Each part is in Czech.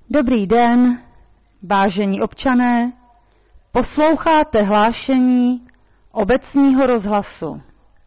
Dobrý den, vážení občané, posloucháte hlášení obecního rozhlasu.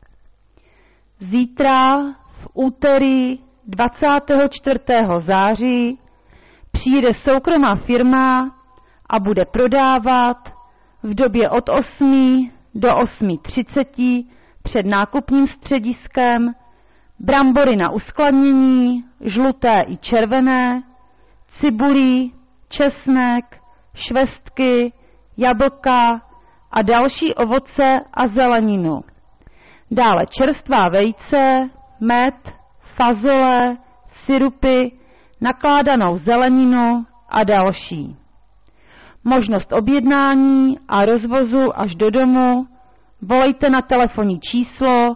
Zítra v úterý 24. září přijde soukromá firma a bude prodávat v době od 8 do 8:30 před nákupním střediskem brambory na uskladnění, žluté i červené, cibulí, česnek, švestky, jablka a další ovoce a zeleninu. Dále čerstvá vejce, med, fazole, sirupy, nakládanou zeleninu a další. Možnost objednání a rozvozu až do domu volejte na telefonní číslo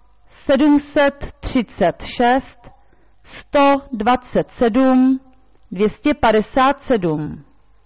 736 127 257.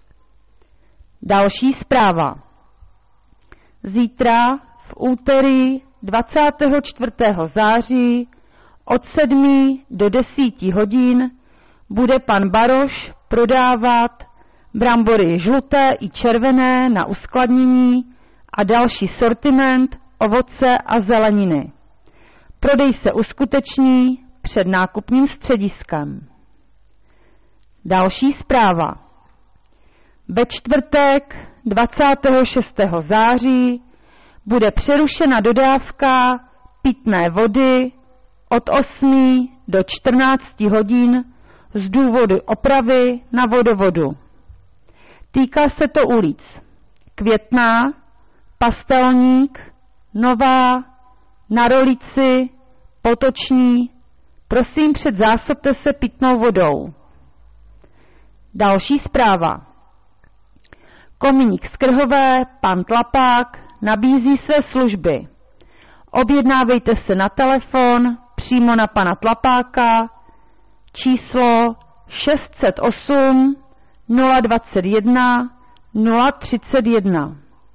Další zpráva. Zítra v úterý 24. září od 7 do 10 hodin bude pan Baroš prodávat brambory žluté i červené na uskladnění a další sortiment ovoce a zeleniny. Prodej se uskuteční před nákupním střediskem. Další zpráva. Ve čtvrtek 26. září bude přerušena dodávka pitné vody od 8 do 14 hodin z důvodu opravy na vodovodu. Týká se to ulic Květná, Pastelník, Nová, Na Rolici, Potoční. Prosím, předzásobte se pitnou vodou. Další zpráva. Komíník z Krhové, pan Tlapák, nabízí své služby. Objednávejte se na telefon přímo na pana Tlapáka, číslo 608 021 031.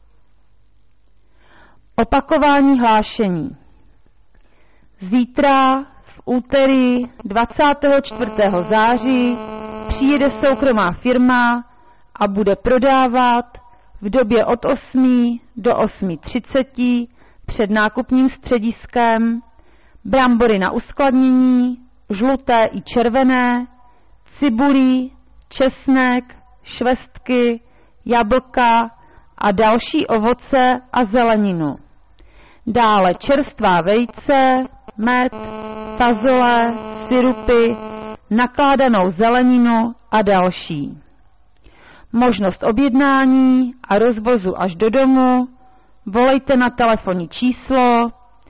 Opakování hlášení. Zítra v úterý 24. září přijede soukromá firma a bude prodávat v době od 8 do 8:30 před nákupním střediskem brambory na uskladnění, žluté i červené, cibulí, česnek, švestky, jablka a další ovoce a zeleninu. Dále čerstvá vejce, med, fazole, sirupy, nakládanou zeleninu a další. Možnost objednání a rozvozu až do domu volejte na telefonní číslo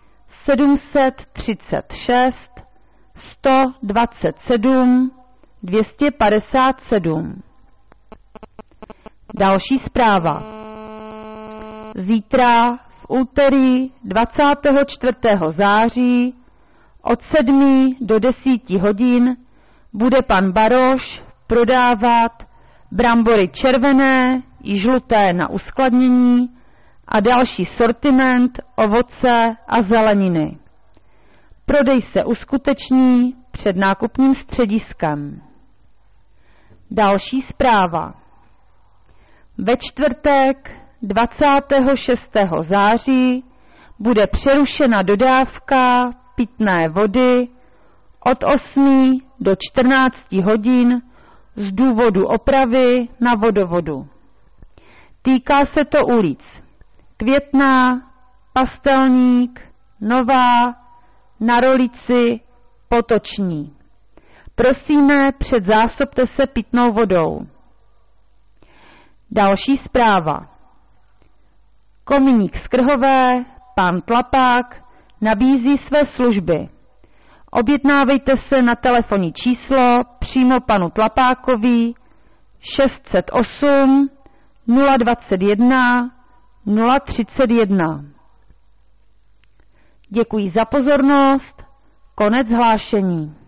736 127 257. Další zpráva. Zítra v úterý 24. září od 7 do 10 hodin bude pan Baroš prodávat brambory červené i žluté na uskladnění a další sortiment ovoce a zeleniny. Prodej se uskuteční před nákupním střediskem. Další zpráva. Ve čtvrtek 26. září bude přerušena dodávka pitné vody od 8 do 14 hodin z důvodu opravy na vodovodu. Týká se to ulic Květná, Pastelník, Nová, Na Rolici, Potoční. Prosíme, předzásobte se pitnou vodou. Další zpráva. Komíník z Krhové, pan Tlapák, nabízí své služby. Objednávejte se na telefonní číslo přímo panu Tlapákovi 608 021 031. Děkuji za pozornost. Konec hlášení.